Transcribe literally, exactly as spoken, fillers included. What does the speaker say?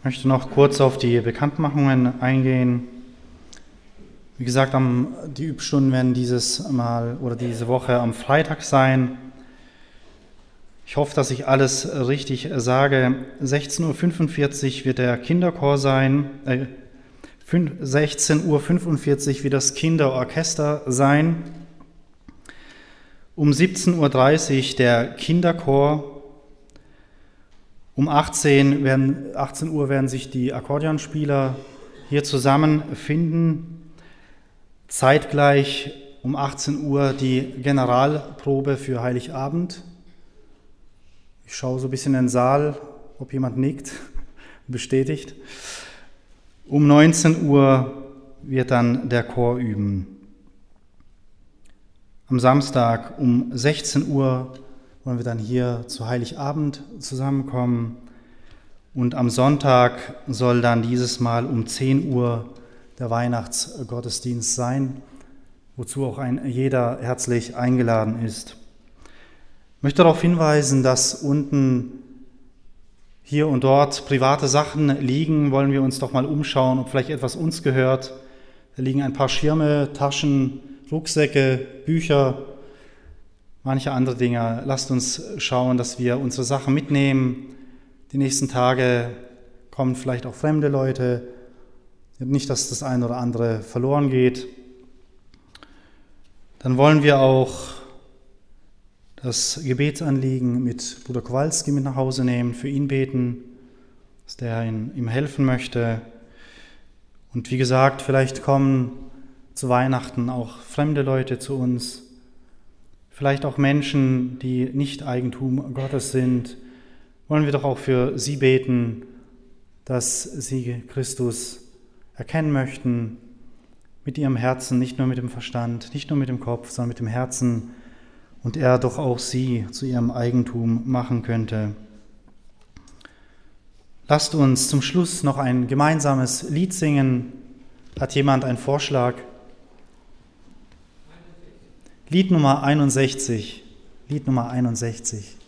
möchte noch kurz auf die Bekanntmachungen eingehen. Wie gesagt, am, die Übstunden werden dieses Mal oder diese Woche am Freitag sein. Ich hoffe, dass ich alles richtig sage. sechzehn Uhr fünfundvierzig wird der Kinderchor sein, äh, sechzehn Uhr fünfundvierzig wird das Kinderorchester sein. Um siebzehn Uhr dreißig der Kinderchor. Um achtzehn, werden, achtzehn Uhr werden sich die Akkordeonspieler hier zusammenfinden. Zeitgleich um achtzehn Uhr die Generalprobe für Heiligabend. Ich schaue so ein bisschen in den Saal, ob jemand nickt, bestätigt. Um neunzehn Uhr wird dann der Chor üben. Am Samstag um sechzehn Uhr wollen wir dann hier zu Heiligabend zusammenkommen. Und am Sonntag soll dann dieses Mal um zehn Uhr der Weihnachtsgottesdienst sein, wozu auch ein jeder herzlich eingeladen ist. Ich möchte darauf hinweisen, dass unten hier und dort private Sachen liegen. Wollen wir uns doch mal umschauen, ob vielleicht etwas uns gehört. Da liegen ein paar Schirme, Taschen, Rucksäcke, Bücher, manche andere Dinge. Lasst uns schauen, dass wir unsere Sachen mitnehmen. Die nächsten Tage kommen vielleicht auch fremde Leute. Nicht, dass das eine oder andere verloren geht. Dann wollen wir auch das Gebetsanliegen mit Bruder Kowalski mit nach Hause nehmen, für ihn beten, dass der ihm helfen möchte. Und wie gesagt, vielleicht kommen zu Weihnachten auch fremde Leute zu uns, vielleicht auch Menschen, die nicht Eigentum Gottes sind. Wollen wir doch auch für sie beten, dass sie Christus erkennen möchten, mit ihrem Herzen, nicht nur mit dem Verstand, nicht nur mit dem Kopf, sondern mit dem Herzen, und er doch auch sie zu ihrem Eigentum machen könnte. Lasst uns zum Schluss noch ein gemeinsames Lied singen. Hat jemand einen Vorschlag? Lied Nummer einundsechzig. Lied Nummer einundsechzig.